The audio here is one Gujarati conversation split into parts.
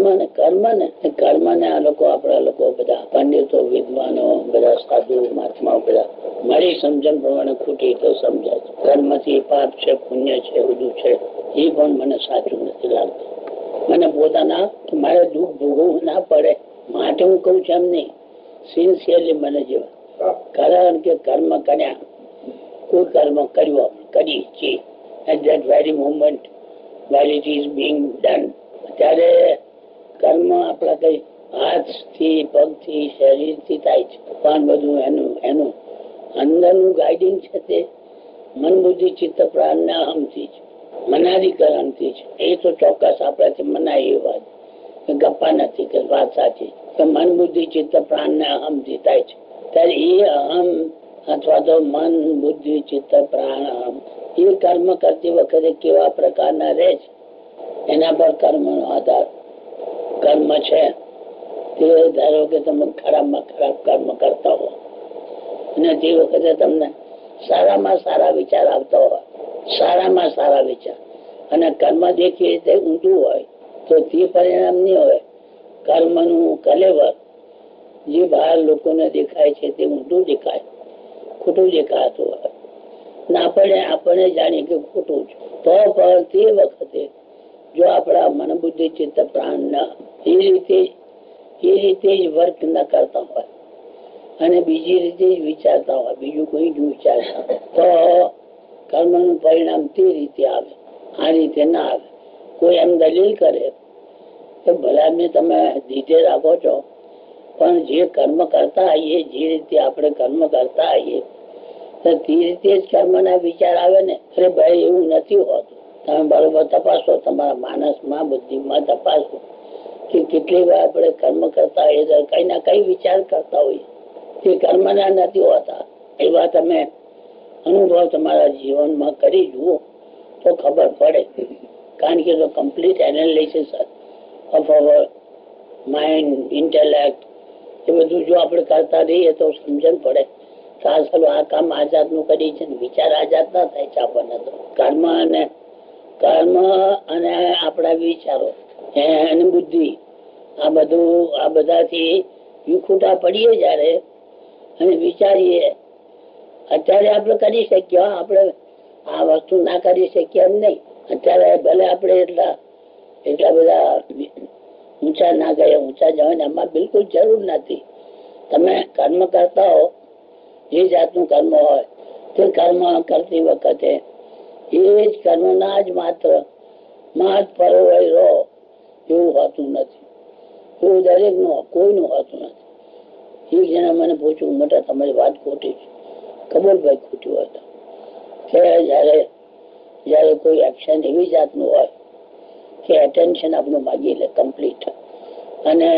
કર્મ ને આ લોકો આપણા લોકો બધા પંડિતો વિદ્વાનો બધા સાધુ મહાત્માઓ બધા મારી સમજણ પ્રમાણે ખોટી તો સમજાય છે. કર્મ થી પાપ છે પુણ્ય છે બધું છે એ પણ મને સાચું નથી લાગતું. મને પોતાના મારે દુઃખ ભોગવવું ના પડે માટે હું કઉ છું એમ નહીં, સિન્સિયરલી મને જેવા. કારણ કે કર્મ કર્યા કોઈ કર્મ કર્યો કરી છે at that very moment while it is being done ત્યારે કર્મ આપણા કઈ હાથ થી પગ થી શરીર થી થાય છે પણ બધું એનું અંદરનું ગાઈડિંગ છે તે મન બુદ્ધિ ચિત્ત પ્રાણ ના અહમથી છે, મનાધિકરણ થી છે. એ તો ચોક્કસ આપણાથી મનાય એ વાત ગપ્પા નથી કે વાત સાચી કે મન બુદ્ધિ ચિત્ત પ્રાણ ને અહમ થી થાય છે. ત્યારે એ અહમ અથવા તો મન બુદ્ધિ ચિત્ત પ્રાણ અહમ એ કર્મ કરતી વખતે કેવા પ્રકારના રહે છે એના પર કર્મ નો આધાર. કર્મ છે તે ધારો કે તમે ખરાબમાં ખરાબ કર્મ કરતા હો અને તે વખતે તમને સારામાં સારા વિચાર આવતા હોય, સારામાં સારા વિચાર, અને કર્મ દેખી રીતે ઊંધું હોય તો તે પરિણામ નહીં હોય. કર્મ નું કલેવર જે બહાર લોકોને દેખાય છે તે ઊંધું દેખાય, ખોટું દેખાતું હોય ના પડે આપણે જાણીએ કે ખોટું છે તો પણ તે વખતે જો આપણા મન બુદ્ધિ ચિત્ત પ્રાણ ના એ રીતે જ વર્ક ન કરતા હોય અને બીજી રીતે જ વિચારતા હોય, બીજું કોઈ જ વિચારતા તો કર્મ નું પરિણામ તે રીતે આવે, આ રીતે ના આવે. કોઈ એમ દલીલ કરે કે ભલા ને તમે દીધે રાખો છો પણ જે કર્મ કરતા આવીએ જે રીતે આપણે કર્મ કરતા આવીએ તો તે રીતે જ કર્મ ના વિચાર આવે ને. અરે ભાઈ એવું નથી હોતું. તમે બરોબર તપાસો, તમારા માનસમાં બુદ્ધિમાં તપાસો કે કેટલી વાર આપણે કર્મ કરતા હોઈએ કઈ ના કઈ વિચાર કરતા હોઈએ તે કર્મ ના નથી હોતા. એવા તમે અનુભવ તમારા જીવનમાં કરી જુઓ તો ખબર પડે. કારણ કે complete analysis of our mind intellect એ બધું જો આપણે કરતા રહીએ તો સમજણ પડે કે આ કામ આ જાતનું કરી છે વિચાર આ જાત ના થાય છે આપણને. તો કર્મ અને આપણા વિચારો અને બુદ્ધિ આ બધાથી વિખૂટા પડીએ જયારે અને વિચારીએ અત્યારે આપણે કરી શકીએ, આપણે આ વસ્તુ ના કરી શકીએ એમ નહીં. અત્યારે ભલે આપણે એટલા બધા ઊંચા ના ગયા, ઊંચા જવાની એમાં બિલકુલ જરૂર નથી. તમે કર્મ કરતા હો જે જાતનું કર્મ હોય તે કર્મ કરતી વખતે એ જ કર્મ ના જ માત્ર મહત પરોવાઈ રહો એવું હોતું નથી. એવું દરેક નું કોઈનું હોતું નથી. એક જણા મને પૂછ્યું મોટા તમારી વાત ખોટી છે. ખબર ભાઈ ખોટી હોય તો કે જયારે કોઈ એક્શન એવી જાતનું હોય કે એટેન્શન આપણું માગી લે કમ્પ્લીટ અને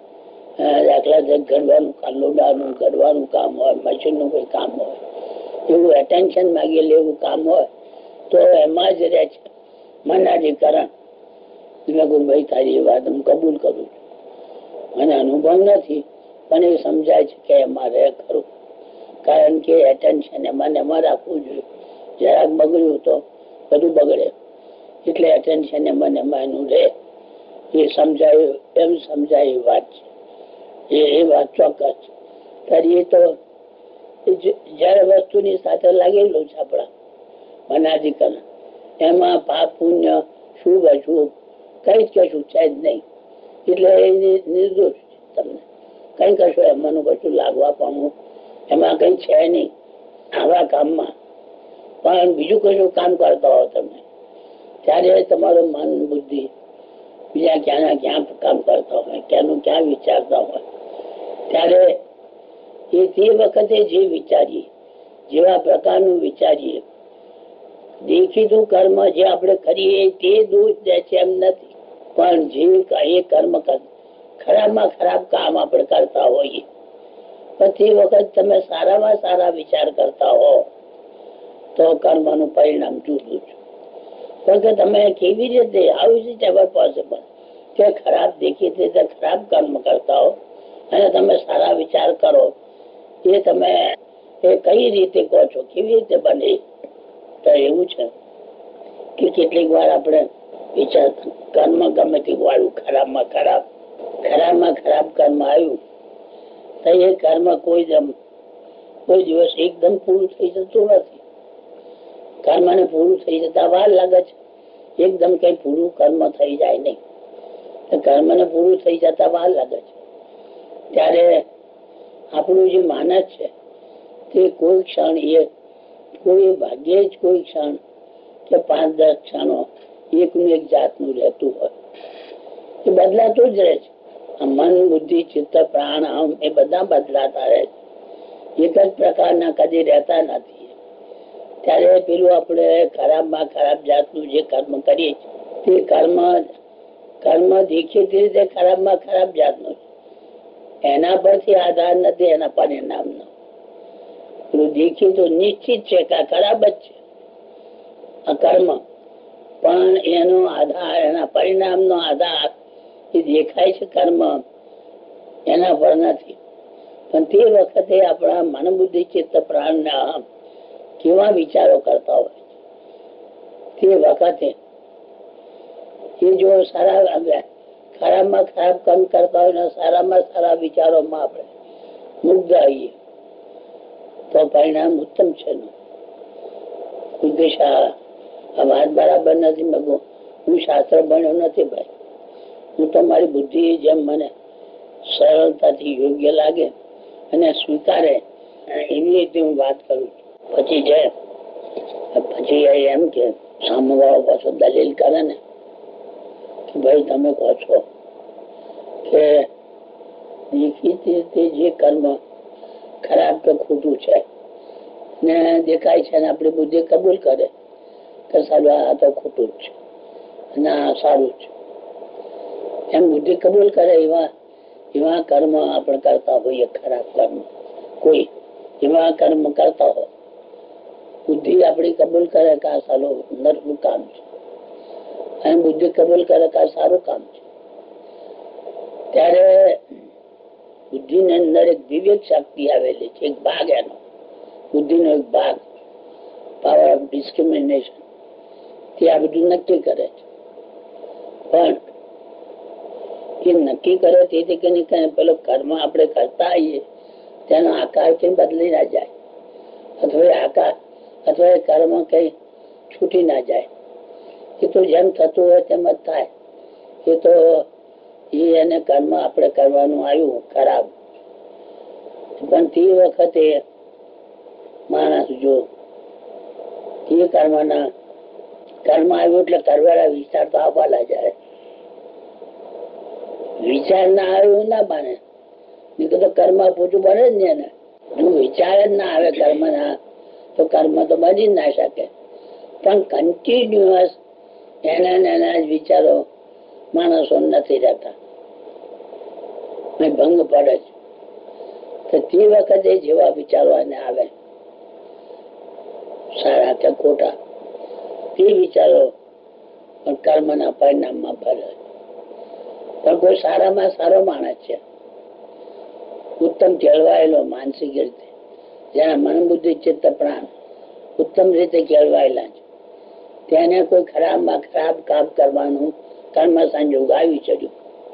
દાખલા ગણવાનું ગડવાનું કામ હોય, મશીન નું કોઈ કામ હોય એવું એટેન્શન માગી લે એવું કામ હોય તો એમાં જ રહે છે મનાધિકરણ. ભાઈ તારી વાત હું કબૂલ કરું છું, મને અનુભવ નથી પણ એ સમજાય છે કે એમાં રહે ખરું. કારણ કે એટેન્શન એમાં રાખવું જોઈએ. જરાક બગડ્યું તો બધું બગડે એટલે એટેન્શન એમાં એનું રહે. એ સમજાય એમ સમજાય એ વાત છે, એ વાત ચોક્કસ. કરીએ તો જયારે વસ્તુની સાથે લાગેલું છે આપણા મનાધિકરણ એમાં પાપ પુણ્ય શુભ અશુભ કઈ જ કશું છે જ નહીં. એટલે એ નિર્દોષ છે. તમને કઈ કશું એમાંનું કશું લાગવા પામવું એમાં કઈ છે નહીં આવા કામમાં. પણ બીજું કશું કામ કરતા હો તમે ત્યારે તમારું મન બુદ્ધિ બીજા ક્યાં ક્યાં કામ કરતા હોય, ક્યાંનું ક્યાં વિચારતા હોય ત્યારે તે વખતે જે વિચારીએ જેવા પ્રકારનું વિચારીએ દેખીતું કર્મ જે આપણે કરીએ તે દોષ દે છે એમ નથી. પણ જે એ કર્મ ખરાબમાં ખરાબ કામ આપણે કરતા હોઈએ પછી વખત તમે સારામાં સારા વિચાર કરતા હો તો કર્મનું પરિણામ જુદું છે. કારણ કે તમે કેવી રીતે how is it ever possible કે ખરાબ દેખીતી રીતે ખરાબ કર્મ કરતા હો અને તમે સારા વિચાર કરો એ તમે એ કઈ રીતે કહો છો, કેવી રીતે બને? તો એવું છે કે કેટલીક વાર આપણે વિચાર કર્મ ગમે તે વાળું, ખરાબમાં ખરાબ કર્મ આવ્યું તો એ કર્મ કોઈ દિવસ એકદમ પૂરું થઈ જતું નથી. કર્મ ને પૂરું થઈ જતા વાર લાગે છે. એકદમ કઈ પૂરું કર્મ થઈ જાય નહીં. કર્મ ને પૂરું થઈ જતા વાર લાગે છે. ત્યારે આપણું જે માનસ છે તે કોઈ ક્ષણ કોઈ ભાગ્યે જ કોઈ ક્ષણ કે 5-10 ક્ષણો એકનું એક જાતનું રહેતું હોય, એ બદલાતું જ રહે છે. મન, બુદ્ધિ, ચિત્ત, પ્રાણ, અહમ એ બધા બદલાતા રહે છે. એક જ પ્રકારના કદી રહેતા નથી. ત્યારે પેલું આપણે ખરાબમાં ખરાબ જાતનું જે કર્મ કરીએ છીએ તે કર્મ દેખીતી રીતે ખરાબમાં ખરાબ જાતનું છે. એના પરથી આધાર નથી એના પરિણામનો. દેખી તો નિશ્ચિત છે કે ખરાબ જ છે આ કર્મ, પણ એનો આધાર, એના પરિણામનો આધાર એ દેખાય છે કર્મ, એના પર નથી. પણ તે વખતે આપણા મન, બુદ્ધિ, ચિત્ત, પ્રાણ ને અહમ કેવા વિચારો કરતા હોય તે વખતે એ જો સારા ખરાબમાં ખરાબ કર્મ કરતા હોય ને સારામાં સારા વિચારોમાં આપણે મુગ્ધ આવીએ તો પરિણામ ઉત્તમ છે. આ વાત બરાબર નથી. હું શાસ્ત્ર ભણ્યો નથી ભાઈ. હું તો મારી બુદ્ધિ જેમ મને સરળતાથી યોગ્ય લાગે અને સ્વીકારે એવી રીતે હું વાત કરું છું. પછી એમ કે સામેવાળો પાછો દલીલ કરે ને કે ભાઈ તમે કહો છો કે દેખીતી રીતે જે કર્મ ખરાબ કે ખોટું છે ને દેખાય છે, આપણી બુદ્ધિ કબૂલ કરે કે સારું આ તો ખોટું જ છે ના સારું છે, એમ બુદ્ધિ કબૂલ કરે એવા કર્મ આપણે કરતા હોઈએ. ખરાબ કર્મ કોઈ એવા કર્મ કરતા હોય, બુદ્ધિ આપણી કબૂલ કરે કે આ સારું નરકું કામ છે અને બુદ્ધિ કબૂલ કરે કે આ સારું કામ છે. ત્યારે બુદ્ધિ ની અંદર એક વિવેક શક્તિ આવેલી છે, એક ભાગ એનો બુદ્ધિ નો એક ભાગ, પાવર ઓફ ડિસ્ક્રિમિનેશન, તે આ બધું નક્કી કરે છે. પણ એ નક્કી કરે તેથી કે પેલો કર્મ આપણે કરતા આવીએ તેનો આકાર કઈ બદલી ના જાય અથવા એ કર્મ કઈ છૂટી ના જાય. એ તો જેમ થતું હોય તેમ જ થાય. એ તો એને કર્મ આપણે કરવાનું આવ્યું ખરાબ, પણ તે વખતે માણસ જો એ કર્મ આવ્યું એટલે કરવાના વિચાર તો આવવા જાય. વિચાર ના આવ્યું ના બને, નહીં તો કર્મ પોતું બને જ ને. જો વિચાર જ ના આવે કર્મ ના તો કર્મ તો બની જ ના શકે. પણ કન્ટિન્યુઅસ એના જ વિચારો માણસો નથી રહેતા, ભંગ પડે છે. તો તે વખતે જેવા વિચારો એને આવે સારા કે ખોટા, તે વિચારો કર્મના પરિણામમાં ભરે. પણ કોઈ સારામાં સારો માણસ છે, ઉત્તમ કેળવાયેલો માનસિક રીતે, જેના મન, બુદ્ધિ, ચિત્ત, પ્રાણ ઉત્તમ રીતે કેળવાયેલા છે, તેને કોઈ ખરાબમાં ખરાબ કામ કરવાનું કર્મ સંજોગ આવી ચડ્યું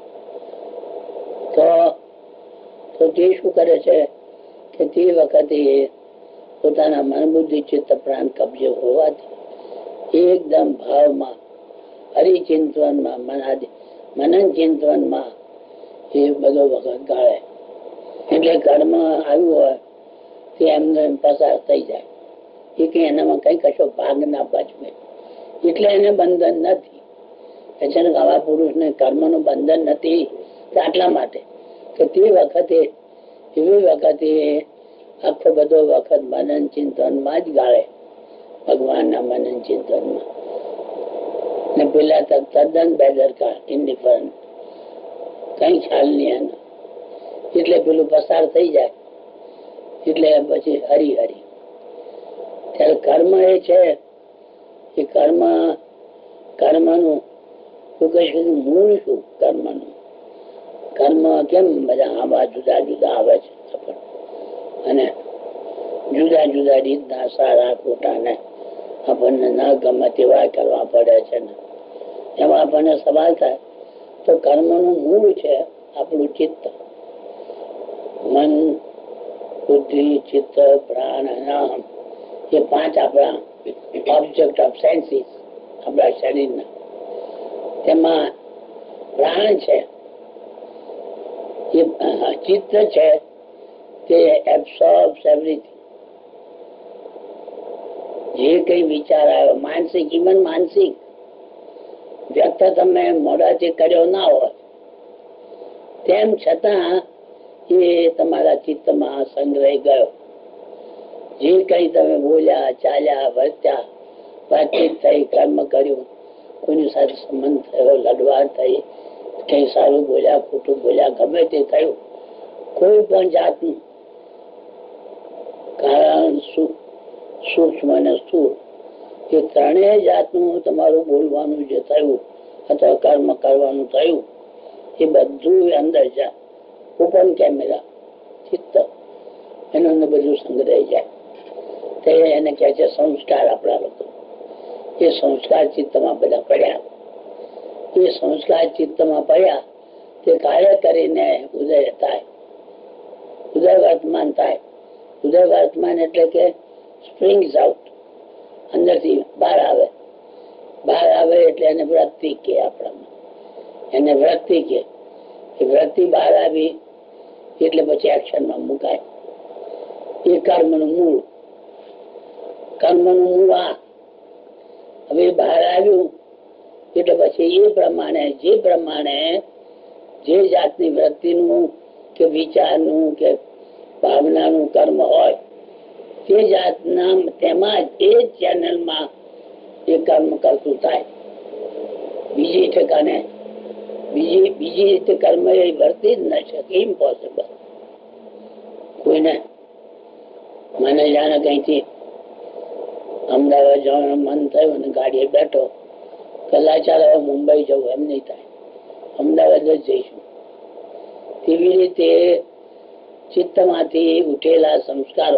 તો તે શું કરે છે કે તે વખતે પોતાના મન, બુદ્ધિ, ચિત્ત, પ્રાણ કબજે હોવાથી એકદમ ભાવમાં, હરિચિંતવનમાં, મનન ચિંતવનમાં એ બધો વખત ગાળે. એટલે કર્મ આવ્યું હોય તે એમને પસાર થઈ જાય. એ કઈ એનામાં કઈ કશો ભાગ ના ભજવે, એટલે એને બંધન નથી. આવા પુરુષ ને કર્મ નું બંધન નથી આટલા માટે કે તે વખતે એવી વખતે આખો બધો વખત મનન ચિંતન માં જ ગાળે, ભગવાન ના મનન ચિંતન માં. ને પેલા તદ્દન બેદરકાર, ઇન્ડિફરન્ટ, કઈ ખ્યાલ નહીં એનો. એટલે પેલું પસાર થઈ જાય એટલે પછી હરી ત્યારે કર્મ એ છે એ કર્મનું મૂળ શું? કર્મ કેમ બધા આવા જુદા જુદા આવે છે અને જુદા જુદા રીતના સારા ખોટા ને આપણને ન ગમે તેવા કરવા પડે છે ને એમાં આપણને સવાલ થાય તો કર્મનું મૂળ છે આપણું ચિત્ત, મન, બુદ્ધિ, ચિત્ત, પ્રાણ, નામ, એ પાંચ આપણા ઓબ્જેક્ટ ઓફ સેન્સીસ આપણા શરીરના. તેમાં પ્રાણ છે, એ ચિત્ત છે, તે એબ્સોર્બ્સ એવરીથિંગ. જે કઈ વિચાર આવ્યો, માનસિક, ઇવન માનસિક વ્યક્ત તમે મોઢાથી કર્યો ના હોય તેમ છતાં એ તમારા ચિત્તમાં સંગ્રહી ગયો. જે કઈ તમે બોલ્યા, ચાલ્યા, વર્ત્યા, વાતચીત થઈ, કર્મ કર્યું, કોઈની સાથે સંબંધ થયો, લડવાર થઈ, કઈ સારું બોલ્યા, ખોટું બોલ્યા, ગમે તે થયું, કોઈ પણ જાતનું કારણ સૂક્ષ્મ અને સ્થૂળ એ ત્રણેય જાતનું તમારું બોલવાનું જે થયું અથવા કર્મ કરવાનું થયું એ બધું અંદર જાય. ઓપન કેમેરા ચિત્ત, એનો અંદર બધું સંગ્રહાઈ જાય. તે એને કહે છે સંસ્કાર. આપણા લોકો એ સંસ્કાર ચિત્તમાં બધા પડ્યા. એ સંસ્કાર ચિત્તમાં પડ્યા તે કાર્ય કરીને ઉદય થાય, ઉદય વર્તમાન થાય. ઉદય વર્તમાન એટલે કે સ્પ્રિંગ્સ આઉટ, અંદરથી બહાર આવે. બહાર આવે એટલે એને વૃત્તિ કે, આપણામાં એને વૃત્તિ કે. એ વૃત્તિ બહાર આવી એટલે પછી એક્શનમાં મુકાય. એ કર્મનું મૂળ. કર્મનું મૂળ આ. હવે બહાર આવ્યું એટલે પછી એ પ્રમાણે જે જાતની વૃત્તિનું કે વિચારનું કે ભાવનાનું કર્મ હોય તે જાતના તેમાં એ ચેનલમાં એ કર્મ કરતું થાય. બીજી ઠેકાને બીજી રીતે કર્મ એ વર્તી જ ન શકે, ઇમ્પોસિબલ. કોઈને મને જાણે કઈથી અમદાવાદ જવાનું મન થયું અને ગાડીએ બેઠો, કલાક ચાલે મુંબઈ જવું, એમ નહીં થાય, અમદાવાદ જ જઈશું. તેવી રીતે ચિત્તમાંથી ઉઠેલા સંસ્કારો,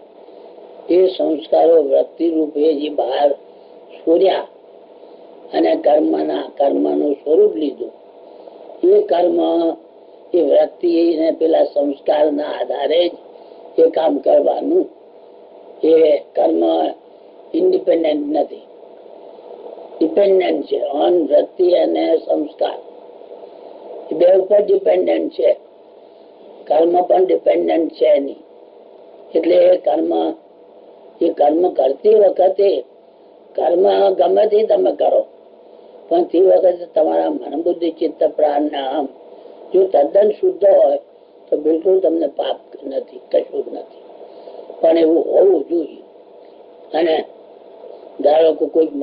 એ સંસ્કારો વૃત્તિ રૂપે જે બહાર છોડ્યા અને કર્મનું સ્વરૂપ લીધું. એ કર્મ એ વૃત્તિ ને પેલા સંસ્કારના આધારે જ એ કામ કરવાનું. એ કર્મ ઇન્ડિપેન્ડન્ટ નથી, ડિપેન્ડન્ટ છે ઓન વૃત્તિ અને સંસ્કાર. એ બે ઉપર ડિપેન્ડન્ટ છે. કર્મ પણ ડિપેન્ડન્ટ છે નહીં. એટલે એ કર્મ કરતી વખતે કર્મ ગમે તે તમે કરો, પણ તે વખતે તમારા મન, બુદ્ધિ, ચિત્ત, પ્રાણ, નામ જો તદ્દન શુદ્ધ હોય તો બિલકુલ તમને પાપ નથી, કશું જ નથી. પણ એવું હોવું જોઈએ. અને ધારો કે કોઈક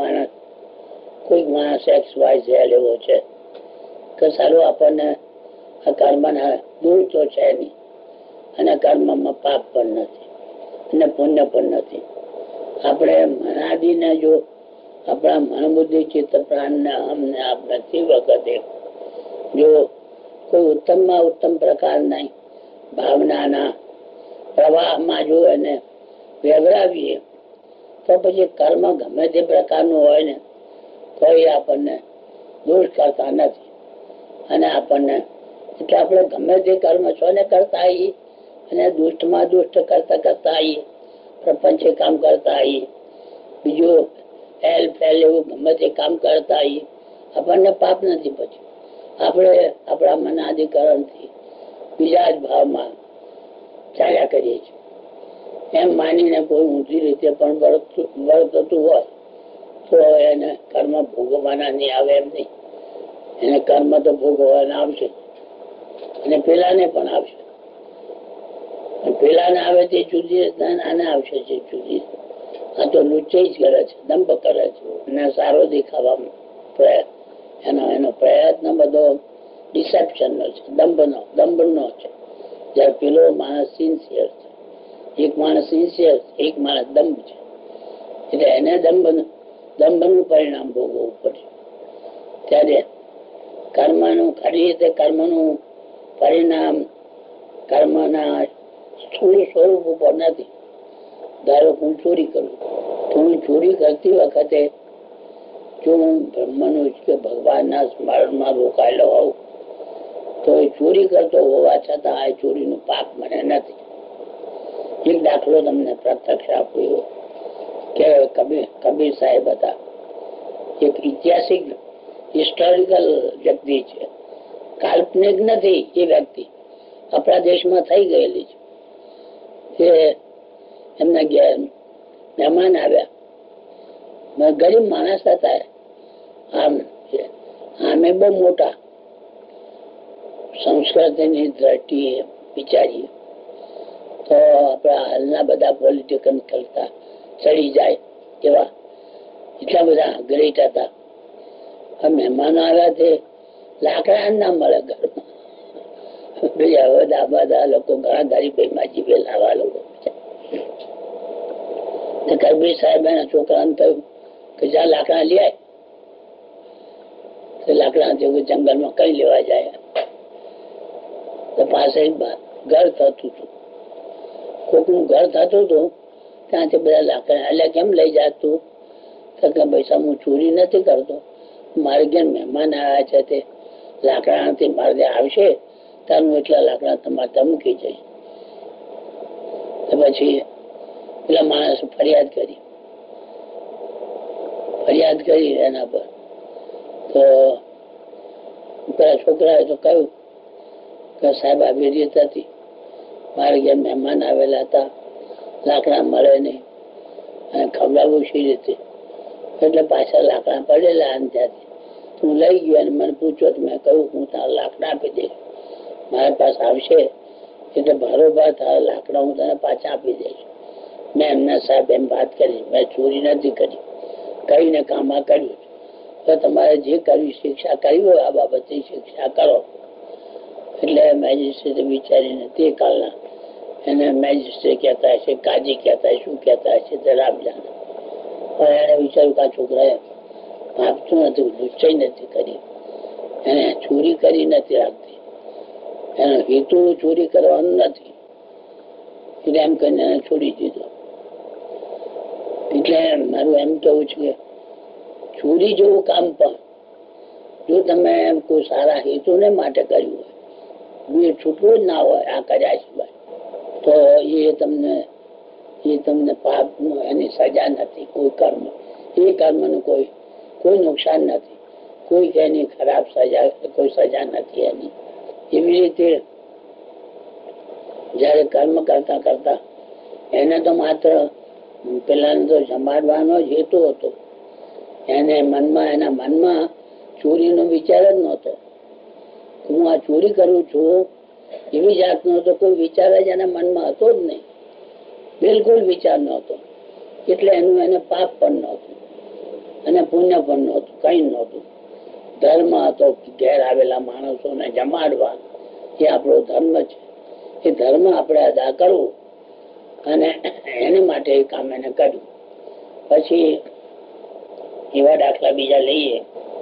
માણસ XYZ એવો છે કે સારું આપણને આ કર્મના દૂર તો છે નહીં, અને કર્મમાં પાપ પણ નથી અને પુણ્ય પણ નથી. આપણે મનાદિને જો આપણા મન, બુદ્ધિ, ચિત્ત, પ્રાણ ને અમને આપણે તે વખતે જો કોઈ ઉત્તમમાં ઉત્તમ પ્રકારના ભાવનાના પ્રવાહમાં જો એને વેવરાવીએ તો પછી કર્મ ગમે તે પ્રકારનું હોય ને તો એ આપણને દોષ કરતા નથી. અને આપણને એટલે આપણે ગમે તે કર્મ છોને કરતા આવીએ, અને દુષ્ટમાં દુષ્ટ કરતા આવીએ, પ્રપંચે કામ કરતા આવીએ, બીજું ફેલ એવું ગમે તે કામ કરતા આવીએ, આપણને પાપ નથી. પછી આપણે આપણા મનાધિકરણથી બીજા જ ભાવમાં ચાલ્યા કરીએ છીએ. એમ માનીને કોઈ ઊંધી રીતે પણ વર્તતું હોય તો એને કર્મ ભોગવવાના નહીં આવે એમ નહીં. એને કર્મ તો ભોગવવાના આવશે, અને પેલાને પણ આવશે. પેલાને આવે તે જુદી, આને આવશે છે જુદી. આ તો લુચ્ચે જ કરે છે, દંભ કરે છે, અને સારો દેખાવાનો એનો પ્રયત્ન બધો ડિસેપ્શન નો છે, દંભ નો છે. જયારે પેલો માણસ સિન્સિયર છે, એક માણસ સિન્સિયર, એક માણસ દંભ છે, એટલે એને દંભનું પરિણામ ભોગવવું પડે. ત્યારે કર્મનું ખરી રીતે કર્મનું પરિણામ કર્મના સ્થૂળ સ્વરૂપ ઉપર નથી. ધારો હું ચોરી કરું તો હું ચોરી કરતી વખતે જો હું મનુષ્ય કે ભગવાનના સ્મરણમાં રોકાયેલો હોઉં તો ચોરી કરતો હોવા છતાં આ ચોરીનું પાપ મને નથી. એક દાખલો તમને પ્રત્યક્ષ આપ્યો કે કબીર સાહેબ હતા, એક ઐતિહાસિક હિસ્ટોરિકલ વ્યક્તિ છે, કાલ્પનિક નથી. એ વ્યક્તિ આપણા દેશમાં થઈ ગયેલી છે. એમના ઘેર મહેમાન આવ્યા, ગરીબ માણસ હતા, આમે બહુ મોટા સંસ્કૃતિની દ્રષ્ટિએ વિચારીએ તો આપણા હાલના બધા પોલિટિકલ કરતા ચડી જાય એવા એટલા બધા ગ્રેટ હતા. મહેમાનો આવ્યા તે લાકડા ના મળે ઘરમાં. બધા લોકો ઘણા ગરીબીમાં જીવેલા આવા લોકો. કબીર સાહેબ એના છોકરાને કહ્યું કે જા લાકડા લઈ આય. લાકડા જંગલમાં કઈ લેવા જાય તો પાસે ઘર થતું હતું, કોકનું ઘર થતું હતું, ત્યાંથી બધા લાકડા. એટલે કેમ લઈ જતું કે પૈસા હું ચોરી નથી કરતો, મારે ઘેર મહેમાન આવ્યા છે તે લાકડાથી મારે આવશે તારું એટલા લાકડા તમારે ત્યાં મૂકી જાય. તો પછી પેલા માણસ ફરિયાદ કરી એના પર. તો પેલા છોકરાએ તો કહ્યું કે સાહેબ આવી રીત હતી, મારે ઘેર મહેમાન આવેલા હતા, લાકડા મળે નહીં અને ખવડાવવું શી રીતે, એટલે પાછા લાકડા પડેલા ત્યાંથી તું લઈ ગયો અને મને પૂછો તો મેં કહ્યું હું તારા લાકડા આપી દઈશ, મારા પાસે આવશે એટલે બરોબર તારા લાકડા હું તને પાછા આપી દઈશ. મેં એમના સાહેબ એમ વાત કરી, મેં ચોરી નથી કરી, કઈને કામમાં કર્યું. તો તમારે જે કરવી શિક્ષા કરવી હોય આ બાબતે શિક્ષા કરો. એટલે મેજિસ્ટ્રેટ વિચારીને તે કાલના એને મેજિસ્ટ્રેટ કહેતા હશે, કાજી કહેતા શું કહેતા હશે તે રામ જાણે. પણ એને વિચાર્યું કે આ છોકરાએ આપતું નથી, લુચ્ચાઈ નથી કરી, એને ચોરી કરી નથી રાખતી, એનો હેતુ ચોરી કરવાનો નથી, એટલે એમ કરીને એને છોડી દીધો. એટલે મારું એમ કેવું છે કે ચોરી જેવું કામ પણ જો તમે કોઈ સારા હેતુને માટે કર્યું હોય, છૂટવું જ ના હોય આ કર્યા સિવાય, તો એ તમને પાપ એની સજા નથી. કોઈ કર્મ, એ કર્મનું કોઈ નુકસાન નથી, કોઈ એની ખરાબ સજા, કોઈ સજા નથી એની. એવી રીતે જયારે કર્મ કરતા કરતા એને તો માત્ર પેલાને તો જમાડવાનો જ હેતુ હતો, એના મનમાં ચોરીનો વિચાર જ નહોતો. હું આ ચોરી કરું છું એવી જાતનો તો કોઈ વિચાર જ એના મનમાં હતો જ નહીં, બિલકુલ વિચાર નહોતો. એટલે એનું એને પાપ પણ નહોતું અને પુણ્ય પણ નહોતું, કઈ નહોતું. ધર્મ હતો, ઘેર આવેલા માણસોને જમાડવા, એ આપણો ધર્મ છે. એ ધર્મ આપણે અદા કરવું અને એની માટે એ કામ એને કર્યું. પછી એવા દાખલા બીજા લઈએ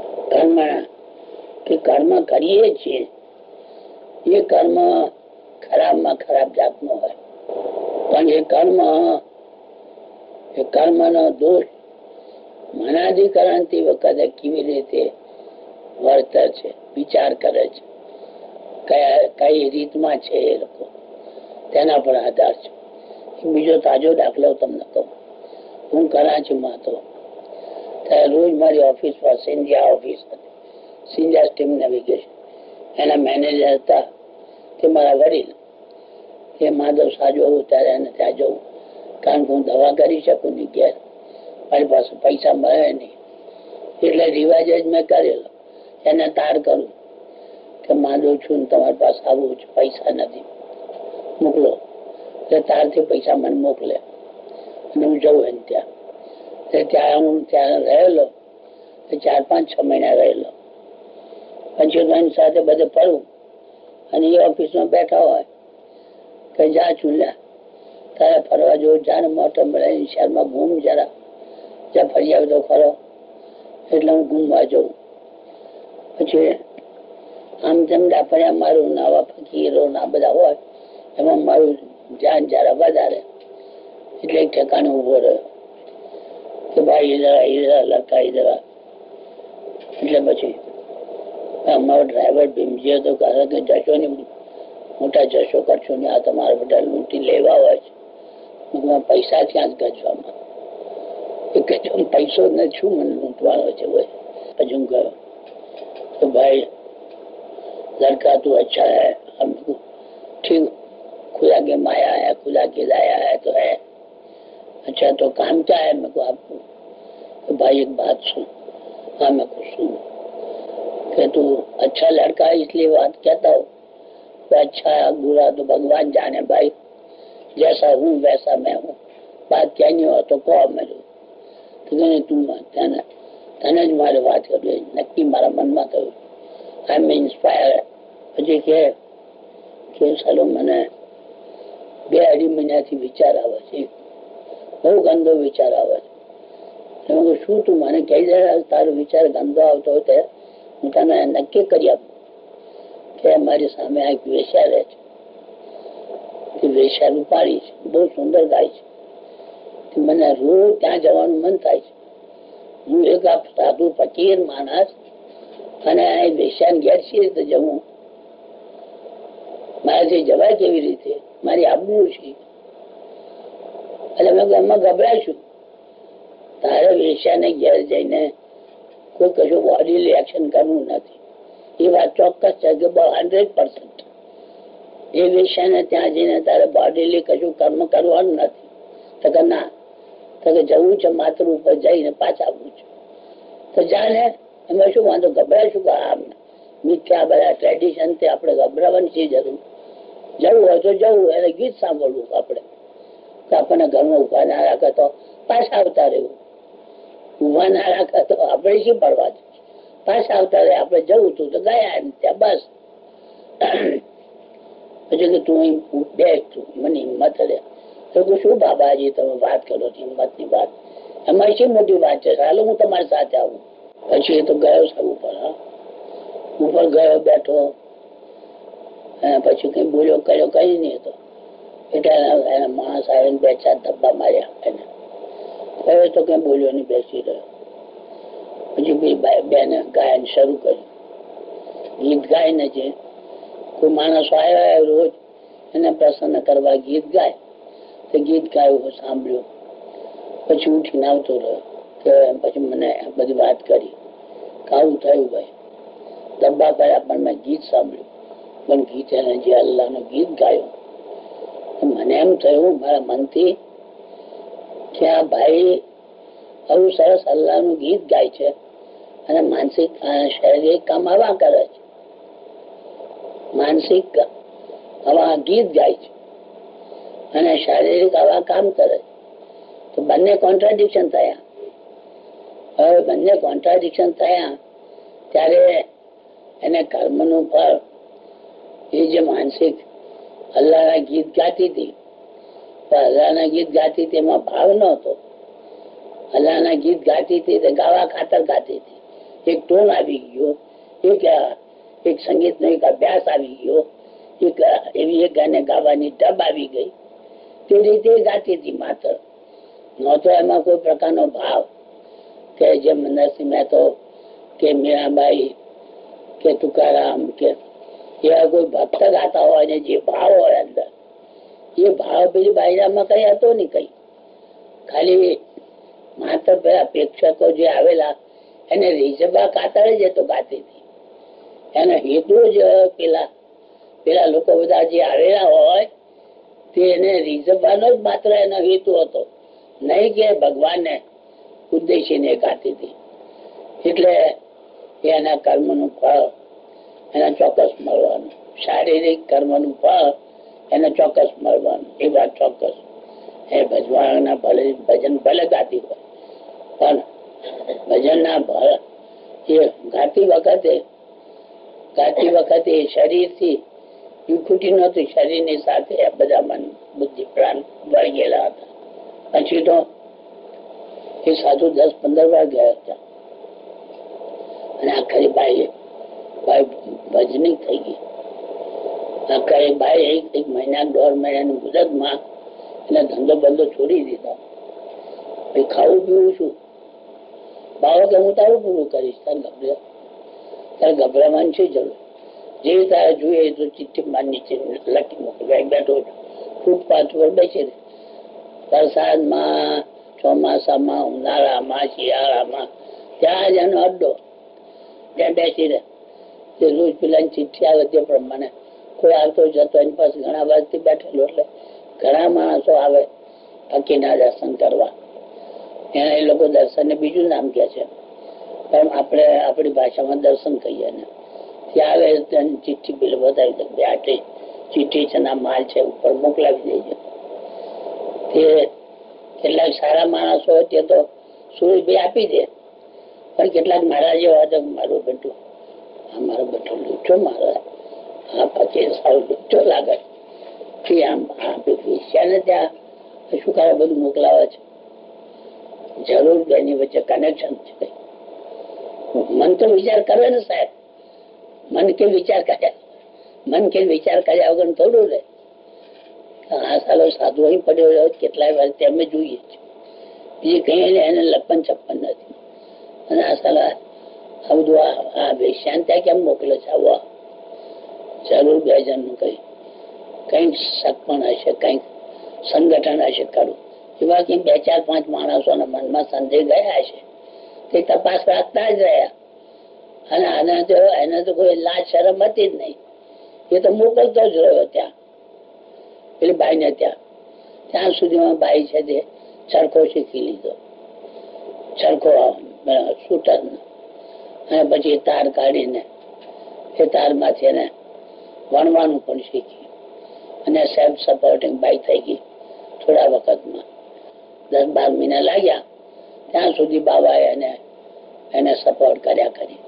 કર્મ કરીએ છીએ, એ કર્મ ખરાબમાં ખરાબ જાતનો હોય, પણ એ કર્મનો દોષ મનાધિકરણ થી વખતે કેવી રીતે વર્તે છે, વિચાર કરે છે, કઈ રીતમાં છે એ લોકો, તેના પર આધાર છે. બીજો તાજો દાખલો તમને કહું. હું કરાચીમાં હતો ત્યારે રોજ મારી ઓફિસ પર સિંધિયા ઓફિસ હતી, સિંધિયા સ્ટીમ નેવિગેશન. એના મેનેજર હતા તે મારા વડીલ. એ માધવ શાહ જોવું ત્યારે એને ત્યાં જવું, કારણ કે હું દવા કરી શકું નહીં, ઘેર મારી પાસે પૈસા મળે નહીં. એટલે રિવાજ જ મેં કરેલો, એને તાર કરું કે માધવ છું તમારી પાસે આવું છું, પૈસા નથી, મોકલો. એટલે તારથી પૈસા મને મોકલે અને હું જઉં એને ત્યાં. ત્યાં હું ત્યાં રહેલો, 4-5-6 મહિના રહેલો. પછી એની સાથે બધે ફરું અને એ ઓફિસમાં બેઠા હોય કે જા ચૂલ્યા તારે ફરવા જવું, જાને મોટો મળે શહેરમાં ઘૂમ જરા, જ્યાં ફરી આવે તો ખરો. એટલે હું ઘૂમવા જઉં. પછી આમ તેમ ડાફર્યા મારું, નવા ફકીરો ના બધા હોય એમાં મારું ધ્યાન જરા વધારે. એટલે એક ઠેકાણે ઉભો રહ્યો કે ભાઈ ઇધર લડકા ઇધર. એટલે પછી અમારો ડ્રાઈવર ભીમજી હતો કે જશો ને મોટા જશો કરશો ને આ તમારા બધા લૂંટી લેવા હોય છે પૈસા ક્યાં જ ગજવામાં પૈસો ને શું મને લૂંટવાનો છે હજુ ગયો तो भाई लड़का तो अच्छा है हमको ठीक खुदा के माया है खुदा के लाया है तो है अच्छा तो काम क्या है मेरे को आपको तो भाई एक बात सुन हाँ मैं को सुन कि तू अच्छा लड़का है इसलिए बात कहता हूँ तो अच्छा है बुरा तो भगवान जाने भाई जैसा हूँ वैसा मैं हूँ बात क्या नहीं हो तो कहो मेरे तो તું તને જ મારે વાત કરવી નક્કી મારા મનમાં થયું આઈ એમ ઇન્સ્પાયર પછી કે ચાલો મને 2-2.5 મહિનાથી વિચાર આવે છે બહુ ગંદો વિચાર આવે છે શું તું મને કહી દે તારો વિચાર ગંદો આવતો હોય તે હું તને નક્કી કરી આપું કે મારી સામે આ વેશ્યા રહે છે વેશ્યા રૂપાળી છે બહુ સુંદર ગાય છે મને રોજ ત્યાં જવાનું મન થાય છે હું એક સાધુ ફકીર માણસ અને વેશ્યાને ઘેર છે તો જવું મારાથી જવાય કેવી રીતે મારી આબરૂ છે એટલે મેં એમાં ગભરાઈશું તારે વેશ્યાને ઘેર જઈને કોઈ કશું બોડી એક્શન કરવું નથી એ વાત ચોક્કસ છે કે 100% એ વેશ્યાને ત્યાં જઈને તારે બોડીલી કશું કર્મ કરવાનું નથી તો કે ના તો કે જવું છે માત્ર ઉપર જઈને પાછા આવવું છે તો જાણે એમાં શું વાંધો ગભરાઈશું કે આમ મિથ્યા બધા ટ્રેડિશન થી આપણે ગભરાવાની છે જરૂર જવું હોય તો જવું એને ગીત સાંભળવું આપણે આપણને ઘરમાં ઉભા ના રાખે તો પાછા આવતા રહેવું ઉભા ના રાખે તો આપણે શી પડવા છે પાછા આવતા રહે આપણે જવું તું તો ગયા ત્યાં બસ પછી કે તું અહીં બેસ તું મને હિંમત રહે તો શું બાબાજી તમે વાત કરો હિંમત ની વાત એમાં શી મોટી વાત છે ચાલો હું તમારી સાથે આવું પછી એ તો ગયો છે ઉપર ગયો બેઠો પછી કઈ બોલ્યો કર્યો કઈ નઈ હતો એટલે એના માણસ આવીને 2-4 ધબ્બા માર્યા એને હવે તો કઈ બોલ્યો નહી બેસી રહ્યો પછી બેને ગાયન શરૂ કર્યું ગીત ગાય ને જે કોઈ માણસો આવ્યા રોજ એને પ્રસન્ન કરવા ગીત ગાય તો ગીત ગાયું સાંભળ્યું પછી ઉઠીને આવતો રહ્યો કે પછી મને બધી વાત કરી કાવું થયું ભાઈ ડબ્બા કર્યા પણ મેં ગીત સાંભળ્યું પણ ગીત એને જે અલ્લાહ નું ગીત ગાયું મને એમ થયું મારા મનથી કે આ ભાઈ આવું સરસ અલ્લાહ નું ગીત ગાય છે અને માનસિક શારીરિક કામ આવા કરે છે માનસિક આવા ગીત ગાય છે અને શારીરિક આવા કામ કરે તો બંને કોન્ટ્રાડિક્શન થયા હવે બંને કોન્ટ્રાડિક્શન થયા ત્યારે એને કર્મનું ફળ એ જે માનસિક અલ્લાહના ગીત ગાતી હતી અલ્લાહના ગીત ગાતી હતી એમાં ભાવ નહોતો અલ્લાહના ગીત ગાતી હતી તે ગાવા ખાતર ગાતી હતી એક ટોન આવી ગયો એક સંગીતનો એક અભ્યાસ આવી ગયો એક એવી એક ગાને ગાવાની ટબ આવી ગઈ તે રીતે ગાતી હતી માત્ર નહોતો એમાં કોઈ પ્રકારનો ભાવ કે જેમ નરસિંહ મહેતો કે મીરાબાઈ કે તુકારામ કે એવા કોઈ ભક્ત ગાતા હોય ને જે ભાવ હોય અંદર એ ભાવ પેલી બાયરામાં કઈ હતો નઈ કઈ ખાલી માત્ર પેલા પ્રેક્ષકો જે આવેલા એને રીઝવવા ખાતર જ તો ગાતી હતી એનો હેતુ જ પેલા લોકો બધા જે આવેલા હોય તેને રીઝવવાનો જ માત્ર એનો હેતુ હતો નહીં કે ભગવાનને ઉદ્દેશીને ગાતી હતી એટલે એના કર્મનું ફળ એને ચોક્કસ મળવાનું શારીરિક કર્મનું ફળ એને ચોક્કસ મળવાનું એ વાત ચોક્કસ એ ભજવાના ભજન ભલે ગાતી હોય પણ ભજન ના ફળ એ ગાતી વખતે શરીર થી વિખૂટી નહોતું શરીર ની સાથે બધા મન બુદ્ધિ પ્રાણ વળગેલા હતા પછી તો એ સાધુ 10-15 વાર ગયા હતા અને આખરી બાઈ ભજની થઈ ગઈ આખરી બાઈ 1 મહિના 1.5 મહિનાની મુદતમાં એને ધંધો બંધો છોડી દીધો ખાવું પીવું શું ભાવો કે હું તારું પૂરું કરીશ, તારે ગભરાવાની છે જરૂર. જે તારે જોઈએ તો ચિઠ્ઠી માર નીચે લખી મોકલવા. બેઠો ફૂટપાથ પર બેસી રહે. વરસાદમાં, ચોમાસામાં, ઉનાળામાં, શિયાળામાં, ત્યાં જ એનો અડ્ડો, ત્યાં બેસી રહે. રોજ પેલા ચિઠ્ઠી આવે તે પ્રમાણે કોઈ આવતો જતો એની પાસે ઘણા વર્ષથી બેઠેલો, એટલે ઘણા માણસો આવે ફકીરના દર્શન કરવા. એના એ લોકો દર્શન ને બીજું નામ કે છે, પણ આપણે આપણી ભાષામાં દર્શન કહીએ ને. ત્યાં આવે ચિઠ્ઠી બિલ બતાવી દે, આટલી ચિઠ્ઠી છે, ના માલ છે, ઉપર મોકલાવી દેજો. તે કેટલાક સારા માણસો હોય તે તો સુરેશભાઈ આપી દે, પણ કેટલાક મારા જેવા હતા, મારું બેટું મારો બેટો લૂચો મારે, આ પછી સારું લૂચો લાગે કે આમ વિષયાને ત્યાં શું કરે બધું મોકલાવે છે. જરૂર બેની વચ્ચે કનેક્શન છે. મન તો વિચાર કરે ને સાહેબ, મન કે વિચાર કર્યા વગર થોડું રહે. આ સાલો સાધુ અહીં પડ્યો રહ્યો કેટલાય વાર તેમે જોઈએ છે, બીજી કઈ એને લપન છપ્પન નથી. અને આ સાલા આ બધું આ વેશ્યાન ત્યાં કેમ મોકલે છે? આવું જરૂર 2 જણનું કઈક શક પણ હશે, કઈક સંગઠન હશે ખરું. એવા કઈ 2, 4, 5 માણસોના મનમાં સંદેહ ગયા છે, તે તપાસ રાખતા જ રહ્યા. અને એને તો કોઈ લાજ શરમ હતી જ નહીં. એ તો મોકલતો જ રહ્યો ત્યાં પેલી બાઈ ને ત્યાં સુધીમાં બાઈ છે તે ચરખો શીખી લીધો, ચરખો શૂટર, અને પછી તાર કાઢીને એ તારમાંથી એને વણવાનું પણ શીખ્યું, અને સેલ્ફ સપોર્ટિંગ બાઈ થઈ ગઈ. થોડા વખતમાં 10-12 મહિના લાગ્યા, ત્યાં સુધી બાબાએ એને સપોર્ટ કર્યા કરી.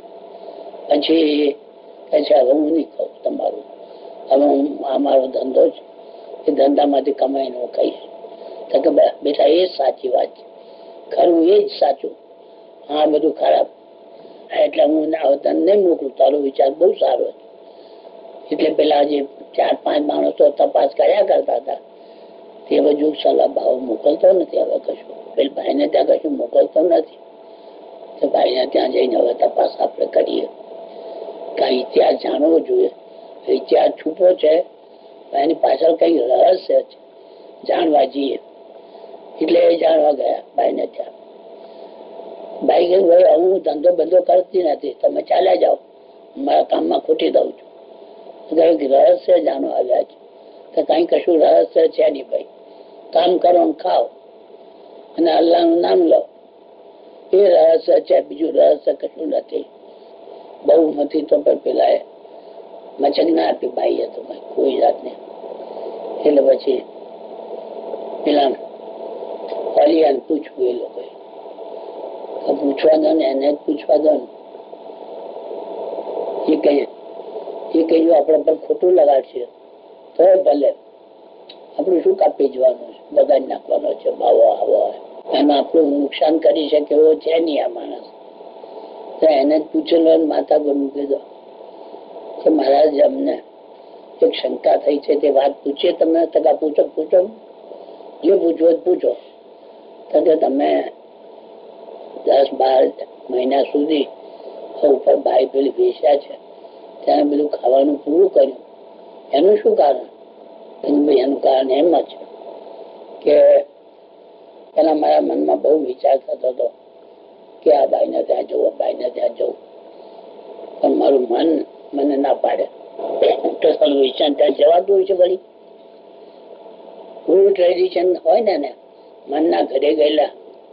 પછી કહે છે હવે હું નહીં કહું તમારું, હવે આ મારો ધંધો છે, એ ધંધામાંથી કમાઈને હું કહીશ. તો કે બેટા એ જ સાચી વાત છે, ખરું એ જ સાચું, હા બધું ખરાબ. એટલે હું તને નહીં મોકલું, તારો વિચાર બહુ સારો છે. એટલે પેલા જે 4-5 માણસો તપાસ કર્યા કરતા હતા તે બધું સલાહ ભાવ મોકલતો નથી હવે કશું. પેલા ભાઈને ત્યાં કશું મોકલતો નથી. તો ભાઈને ત્યાં જઈને હવે તપાસ આપણે કરીએ, કઈ ઇતિહાસ જાણવો જોઈએ. ઇતિહાસ છૂપો છે, એની પાછળ કઈ રહસ્ય છે, જાણવા જઈએ. એટલે એ જાણવા ગયા ભાઈને ત્યાં. ભાઈ કહ્યું ભાઈ હું ધંધો બંધો કરતી નથી, તમે ચાલ્યા જાઓ, મારા કામમાં ખોટી દઉં છું. કઈક રહસ્ય જાણવા આવ્યા છે. તો કઈ કશું રહસ્ય છે નહીં ભાઈ, કામ કરો ને ખાઓ અને અલ્લાહ નું નામ લો, એ રહસ્ય છે, બીજું રહસ્ય કશું નથી. બહુ નથી તો પણ પેલા મચક ના આપી ભાઈએ તો કોઈ જાત ને. એટલે પછી પેલા ઓલિયાને પૂછવું, એ લોકો પૂછવા દો ને, એને પૂછવા દો ને. એ કહ્યું આપડે પર ખોટું લગાડશે તો ભલે, આપણું શું કાપી જવાનું છે, બગાડ નાખવાનો છે, ભાવો આવો એમાં આપણું નુકસાન કરી શકે એવો છે નહીં આ માણસ. તો એને જ પૂછેલો, માથા પર મૂકી દો કે મહારાજ અમને એક શંકા થઈ છે, તે વાત પૂછીએ તમને? તકા પૂછો જે પૂછવો પૂછો. તો કે તમે 10-12 મહિના સુધી ઉપર ભાઈ પેલી વેચ્યા છે, ત્યાં બધું ખાવાનું પૂરું કર્યું, એનું શું કારણ? એનું કારણ એમ જ કે પેલા મારા મનમાં બહુ વિચાર થતો હતો કે આ બાઈને ત્યાં જવું, બાઈને ત્યાં જવું, પણ મારું મન મને ના પાડે. તો વિચાર ત્યાં જવાતું હોય છે. વળી પૂરું ટ્રેડિશન હોય ને મનના ઘરે ગયેલા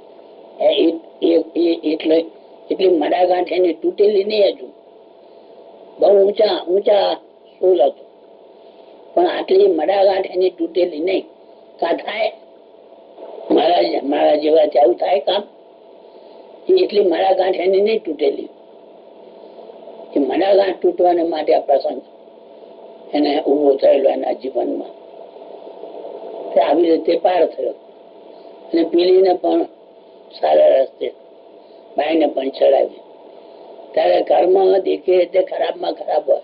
એટલી મડાગાંઠ એની તૂટેલી નહીં. હજુ બહુ ઊંચા સ્કૂલ હતો, પણ આટલી મડાગાંઠ એની તૂટેલી નહીં. કા થાય મારા જેવા આવું થાય કામ? એટલી મડાગાંઠ એની નહીં તૂટેલી. એ મડાગાંઠ તૂટવાને માટે આ પ્રસંગ એને ઉભો થયેલો એના જીવનમાં. આવી રીતે પાર થયો, અને પેલીને પણ સારા રસ્તે બાઈને પણ ચડાવી. ત્યારે કર્મ દેખી રીતે ખરાબ માં ખરાબ હોય,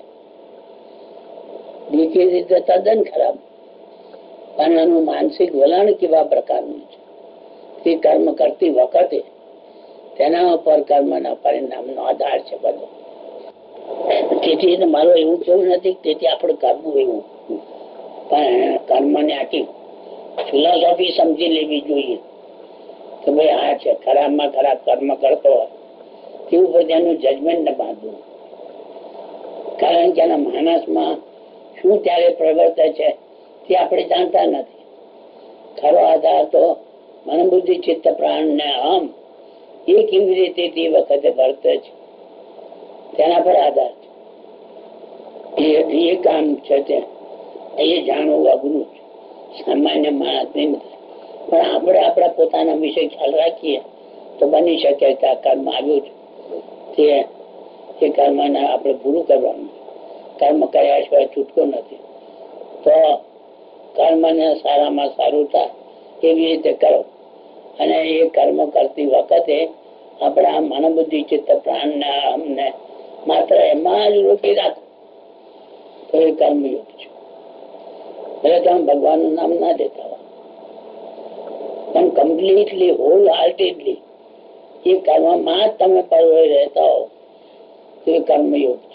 દેખી રીતે તદ્દન ખરાબ, પણ એનું માનસિક વલણ કેવા પ્રકારનું છે તે કર્મ કરતી વખતે તેના ઉપર કર્મના પરિણામનો આધાર છે બધો. તેથી મારું એવું કેવું નથી તેથી આપણે કરવું એવું, પણ કર્મને આખી ફિલોસોફી સમજી લેવી જોઈએ કે ભાઈ આ છે ખરાબમાં ખરાબ કર્મ કરતો હોય તે ઉપર તેનું જજમેન્ટ ન બાંધવું. કારણ કે એના માણસમાં શું ત્યારે પ્રવર્તે છે તે આપણે જાણતા નથી. ખરો આધાર તો મન બુદ્ધિ ચિત્ત પ્રાણ ને અહમ એ કેવી રીતે તે વખતે વર્તે છે તેના પર આધાર છે. એ કામ છે તે એ જાણવું અઘરું છે, સામાન્ય માણસ નહીં. પણ આપણે આપણા પોતાના વિશે ખ્યાલ રાખીએ તો બની શકે કે આ કર્મ આવ્યું છે તે કર્મને આપણે પૂરું કરવાનું. કર્મ કર્યા સિવાય છૂટકો નથી. તો કર્મને સારામાં સારું થાય એવી રીતે કરો અને એ કર્મ કરતી વખતે આપણા મન બુદ્ધિ ચિત્ત પ્રાણ ને અમને માત્ર એમાં જ રોકી રાખો તો એ કર્મયોગ છે. ભલે તમે ભગવાનનું નામ ના દેતા હોય પણ કમ્પ્લીટલી હોલ હાર્ટેડલી એ કર્મમાં જ તમે પરવાઈ રહેતા હો તો એ કર્મયોગ છે.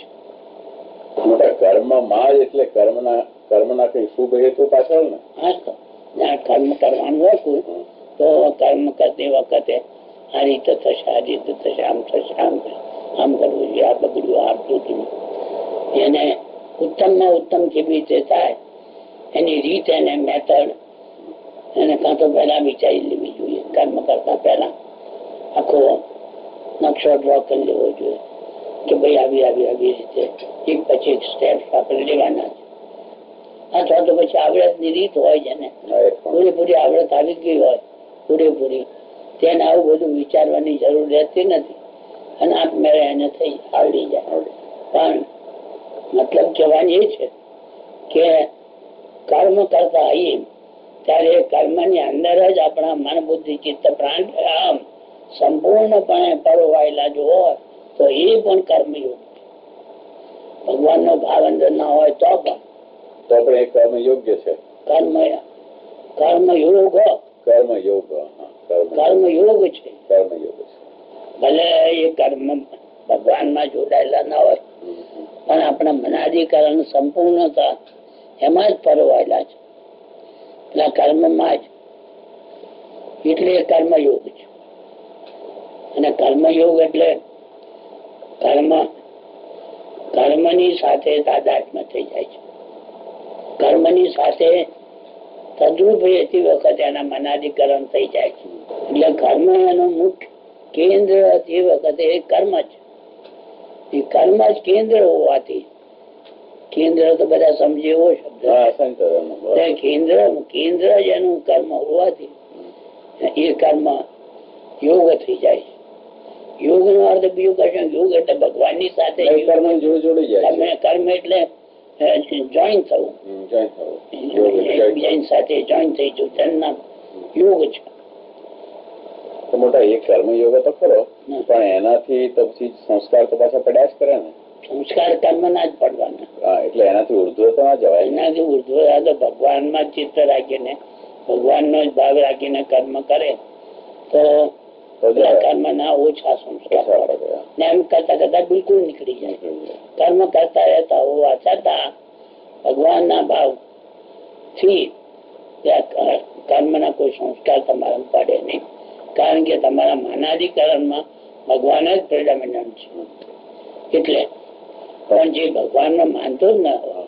કર્મમાં જ એટલે કર્મના કઈ શુભ હેતુ પાછળ ને. હા, તો જ્યાં કર્મ કરવાનું હોય કોઈ તો કર્મ કરતી વખતે આ રીતે થશે, આ રીતે થશે, આમ થશે, આમ કરવું જોઈએ, આ બગડ્યું, આ તૂટ્યું. એને ઉત્તમમાં ઉત્તમ કેવી રીતે થાય એની રીત એને મેથડ એને કાં તો પહેલા વિચારી લેવી જોઈએ. કર્મ કરતા પહેલા આખો નકશો ડ્રો કરી લેવો જોઈએ કે ભાઈ આવી રીતે એક પછી એક સ્ટેપ આપણે લેવાના છે. અથવા તો પછી આવડતની રીત હોય છે ને, પૂરેપૂરી આવડત આવી ગઈ હોય પૂરેપૂરી, તેને આવું બધું વિચારવાની જરૂર રહેતી નથી અને આપમેળે એને થઈ આવડી જાય. પણ મતલબ કહેવાની એ છે કે કર્મ કરતા આવીએ ત્યારે કર્મની અંદર જ આપણા મન બુદ્ધિ ચિત્ત પ્રાણ આમ સંપૂર્ણપણે પરોવાયેલા જો હોય તો એ પણ કર્મયોગ. ભગવાનનો ભાવ અંદર ના હોય તો પણ એ કર્મ યોગ્ય છે. કર્મયોગ છે. ભલે એ કર્મ ભગવાનમાં જોડાયેલા ના હોય પણ આપણા મનાધિકરણ સંપૂર્ણતા એમાં જ પરોવાયેલા છે, પેલા કર્મમાં જ. એટલે એ કર્મયોગ છે. અને કર્મયોગ એટલે કર્મની સાથે તાદાત્મ્ય થઈ જાય છે. કર્મની સાથે તદ્રુપ રહેતી વખતે એના મનાધિકરણ થઈ જાય છે. એટલે કર્મ એનું મુખ્ય કેન્દ્ર તે વખતે એ કર્મ જ. એ કર્મ જ કેન્દ્ર હોવાથી, કેન્દ્ર તો બધા સમજે એવો શબ્દ, કેન્દ્ર જ એનું કર્મ હોવાથી એ કર્મ યોગ થઈ જાય છે. યોગ નો અર્થ બીજું કશું, યોગ એટલે ભગવાન ની સાથે કર્મ એટલે જોઈન થવું, એકબીજાની સાથે જોઈન થઈ જવું, તેનું નામ યોગ છે. મોટા એક કર્મ યોગ તો ખરો પણ એનાથી તો પછી સંસ્કાર તો પાછા પડ્યા જ કરે ને. સંસ્કાર કર્મ ના જ પડવાના. એટલે એનાથી ઉર્ધ્વ તો ના જવાય. એનાથી ઉર્ધ્વ ભગવાન માં ચિત્ત રાખીને ભગવાન નો જ ભાવ રાખીને કર્મ કરે તો કર્મ ના ઓછા સંસ્કાર ને એમ કરતા બિલકુલ નીકળી જાય. કર્મ કરતા રહેતા હોવા છતાં ભગવાન ના ભાવ થી કર્મ ના કોઈ સંસ્કાર તમારા પડે નહીં. કારણ કે તમારા માનાધિકરણમાં ભગવાન જ પ્રેડોમિનન્ટ છે. એટલે પણ જે ભગવાન નો માનતો જ ના હોય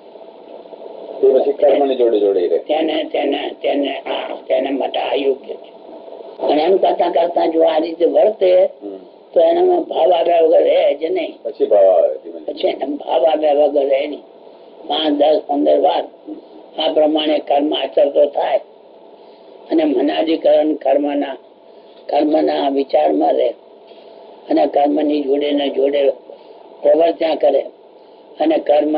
તેને માટે અયોગ્ય છે. અને એમ કરતા કરતા જો આ રીતે વર્તે તો એનામાં ભાવ આવ્યા વગર રહે જ નહીં. પછી ભાવ આવ્યા વગર રહે નહીં. 5, 10, 15 વાર આ પ્રમાણે કર્મ આચરતો થાય અને મનાધિકરણ કર્મના વિચારમાં રહે અને કર્મની જોડે ને જોડે પ્રવર્ત્યા કરે અને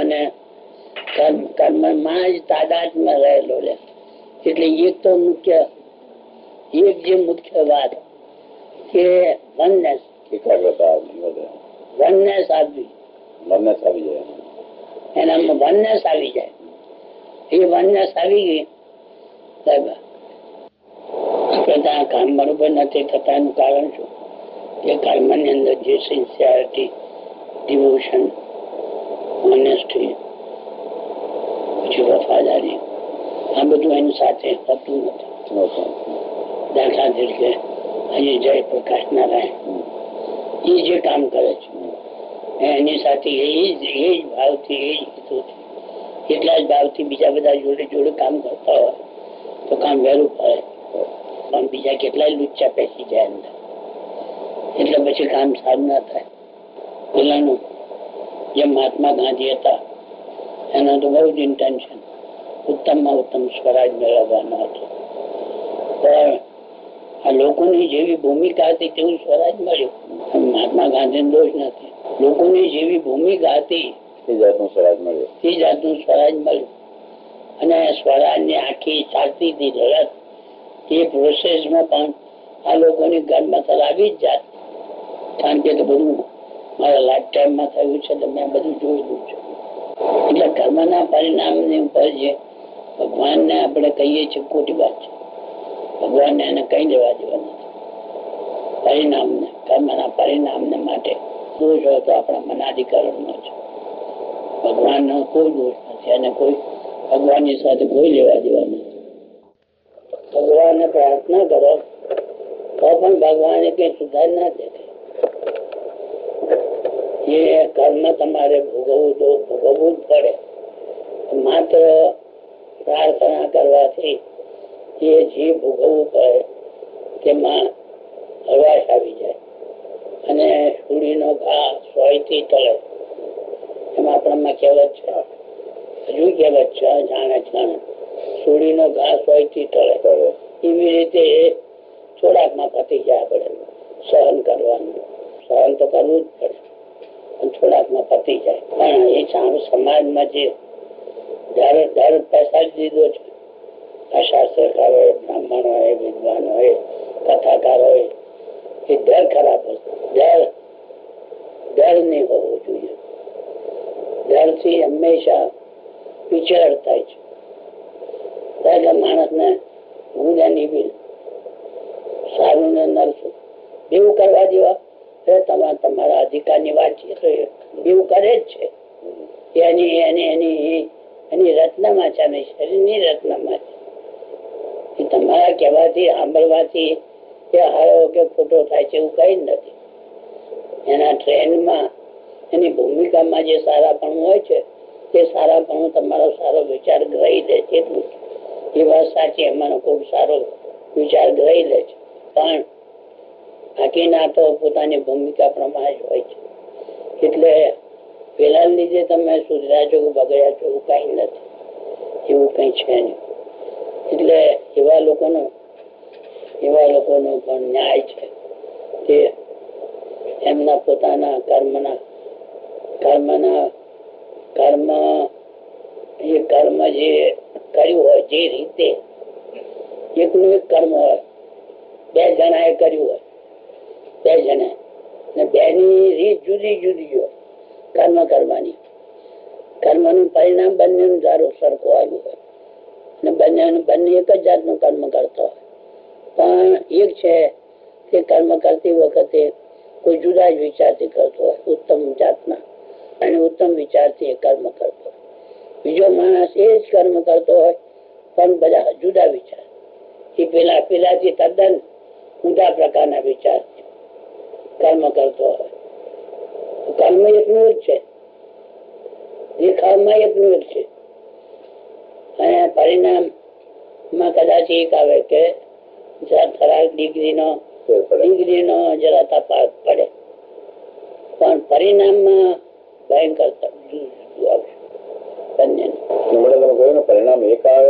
કર્મમાં જ તાદાત્મ્ય રહેલો રહે. એટલે એક તો મુખ્ય વાત કે વનનેસ આવી જાય. એનામાં વનનેસ આવી જાય. એ વનનેસ આવી ગઈ આપણે ત્યાં કામ બરોબર નથી થતા એનું કારણ શું? કે કર્મની અંદર જે સિન્સિયરિટી, ડિવોશન, ઓનેસ્ટી, પછી વફાદારી, આ બધું એની સાથે હોતું નથી. દાખલા તરીકે અહીં જયપ્રકાશ નારાયણ એ જે કામ કરે છે એની સાથે એ જ ભાવથી, એ જ હેતુથી, એટલા જ ભાવથી બીજા બધા જોડે જોડે કામ કરતા હોય તો કામ વહેલું પડે. પણ બીજા કેટલાય લુચ્ચા પેસી જાય અંદર, એટલે પછી કામ સારું ના થાય. પેલાનું જે મહાત્મા ગાંધી હતા એનું તો બહુ જ ઇન્ટેન્શન ઉત્તમમાં ઉત્તમ સ્વરાજ મેળવવાનો હતો. પણ આ લોકોની જેવી ભૂમિકા હતી તેવું સ્વરાજ મળ્યું. મહાત્મા ગાંધી દોષ નથી, લોકોની જેવી ભૂમિકા હતી તે જાતનું સ્વરાજ મળ્યું. અને સ્વરાજની આખી ચાલતી હતી લડત, એ પ્રોસેસમાં પણ આ લોકોની ગર્મથલ આવી જ જાત. કારણ કે બધું મારા લાઈફ ટાઈમમાં થયું છે તો મેં બધું જોયેલું છે. એટલે કર્મના પરિણામની ઉપર જે ભગવાનને આપણે કહીએ છીએ ખોટી વાત છે. ભગવાનને એને કઈ દેવા દેવા નથી. પરિણામને, કર્મના પરિણામને માટે દોષ હોય તો આપણા મનાધિકરણનો છે. ભગવાનનો કોઈ દોષ નથી અને કોઈ ભગવાનની સાથે કોઈ લેવા દેવા નથી. ભગવાનને પ્રાર્થના કરો તો પણ ભગવાને કઈ સુધાર ના દેખાય. એ કર્મ તમારે ભોગવવું જ પડે. માત્ર પ્રાર્થના કરવાથી એ જે ભોગવવું પડે તેમાં હળવાશ આવી જાય અને સુડીનો ઘા સોયથી તળે. એમાં આપણામાં કહેવત છે, હજુ કહેવત છે, જાણે સુડીનો ઘા સોયથી તળે. એવી રીતે થોડાકમાં પતી જાય. આપણે સહન કરવાનું, સહન તો કરવું જ પડે, પણ થોડાકમાં પતી જાય. પણ એ સમાજમાં જે દર પેસાડી દીધો છે, આ શાસ્ત્રકાર હોય, બ્રાહ્મણ હોય, વિદ્વાન હોય, કથાકાર હોય, એ ડર ખરાબ વસ્તુ. ડર નહીં હોવો જોઈએ. ડરથી હંમેશા પીછળ થાય છે. એટલે માણસને ગુડ એન્ડ ઇવિલ, સારું ને નરસું એવું કરવા જેવા તમારા અધિકારની વાત છે તો એવું કરે જ છે. એની રચનામાં છે અને શરીરની રચનામાં છે. એ તમારા કહેવાથી, સાંભળવાથી કે હારો કે ખોટો થાય છે એવું કઈ જ નથી. એના ટ્રેન્ડમાં, એની ભૂમિકામાં જે સારાપણું હોય છે તે સારાપણું તમારો સારો વિચાર ગ્રહી લે છે. એટલું એ વાત સાચી, એમાંનો કોઈ સારો વિચાર ગ્રહી લે છે. પણ બાકી ના તો પોતાની ભૂમિકા પ્રમાણે જ હોય છે. એટલે પેલા લીધે તમે સુધર્યા છો કે બગડ્યા છો એવું કઈ નથી, એવું કઈ છે નહીં. એટલે એવા લોકોનો પણ ન્યાય છે કે એમના પોતાના કર્મ જે કર્યું હોય જે રીતે, એકનું એક કર્મ હોય, બે જણાએ કર્યું હોય, બે જણા ને બેની રીત જુદી જુદી હોય કર્મ કરવાની. કર્મનું પરિણામ બંને ધારો સરખું આવ્યું હોય ને બંને એક જ જાતનું કર્મ કરતા હોય. પણ એક છે કે કર્મ કરતી વખતે કોઈ જુદા જ વિચારથી કરતો હોય, ઉત્તમ જાતના અને ઉત્તમ વિચારથી એ કર્મ કરતો હોય. બીજો માણસ એ જ કર્મ કરતો હોય પણ બધા જુદા વિચાર, એ પેલાથી તદ્દન જુદા પ્રકારના વિચાર કર્મ કરતો હોય. કર્મ એકનું જ છે, દેખાવમાં એકનું એક છે અને પરિણામમાં કદાચ એક આવે કે ડિગ્રીનો જરા તફાવત પડે, પણ પરિણામમાં ભયંકર પરિણામ એક આવે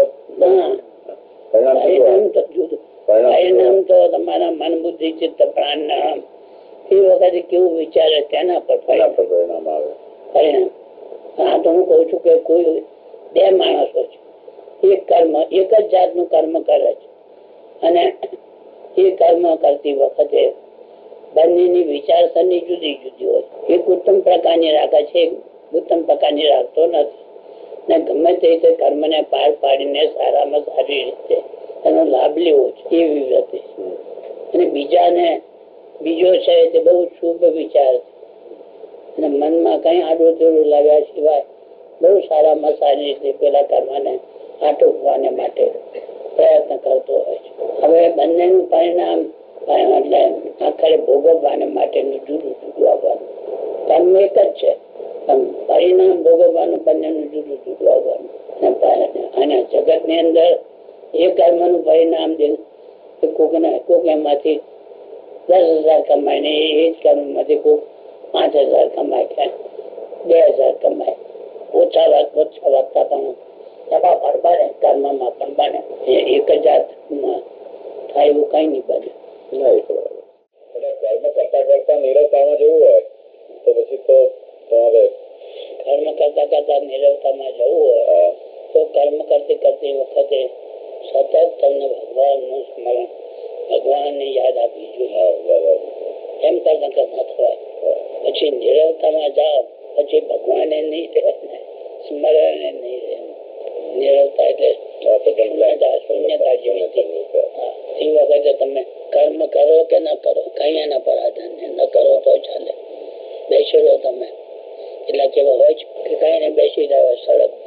પરિણામ તો તમારા મન બુદ્ધિ ચિત્ત પ્રાણ એ વખતે કેવું વિચારે તેના પર પરિણામ આવે. પરિણામ હા તો હું કઉ છું કે કોઈ બે માણસો છે, એક જ જાતનું કર્મ કરે છે અને એ કર્મ કરતી વખતે બંનેની વિચારસરણી જુદી જુદી હોય. એક ઉત્તમ પ્રકારની રાખે છે, એક ઉત્તમ પ્રકારની રાખતો નથી ને ગમે તે રીતે કર્મને પાર પાડીને સારામાં સારી રીતે એનો લાભ લેવો છે એવી રીતે. અને બીજાને બીજો છે તે બહુ શુભ વિચાર છે અને મનમાં કઈ આડું તેડું લાવ્યા સિવાય બહુ સારામાં સારી રીતે પેલા કર્મને આટોપવાને માટે પ્રયત્ન કરતો હોય છે. હવે બંનેનું પરિણામ એટલે આખરે ભોગવવાને માટેનું જુદું જુદું આવવાનું. કર્મ એક જ છે પણ પરિણામ ભોગવવાનું બંનેનું જુદું જુદું આવવાનું. અને જગત ની અંદર એ કર્મ નું પરિણામ કોક એમાંથી 10,000 કમાય ને એ જ કર્મ માંથી કોક 5,000 કમાય કે 2,000 કમાય. ઓછા વાગતા પણ એમાં પણ બને, કર્મમાં પણ બને. એક જ જાત થાય એવું કઈ નહીં બને. કર્મ કરતા કરતા નિરવતામાં જવું હોય તો પછી તો તમારે કર્મ કરતા કરતા નિરવતામાં જવું હોય તો કર્મ કરતી કરતી વખતે સતત તમને ભગવાન નું સ્મરણ, ભગવાન ની યાદ આપવી જોઈએ. એમ કરતા કરતા થવાય. પછી નિરવતામાં જાઓ પછી ભગવાને નહીં રહે, સ્મરણે નહીં રહે. નિરવતા એટલે શૂન્યતા જેવી. એ વખતે તમે કર્મ કરો કે ન કરો કઈ એના પર આધાર ન કરો તો ચાલે. બેસી રહો તમે. એટલે કેવો હોય છે કે કઈ ને બેસી રહ્યો સડક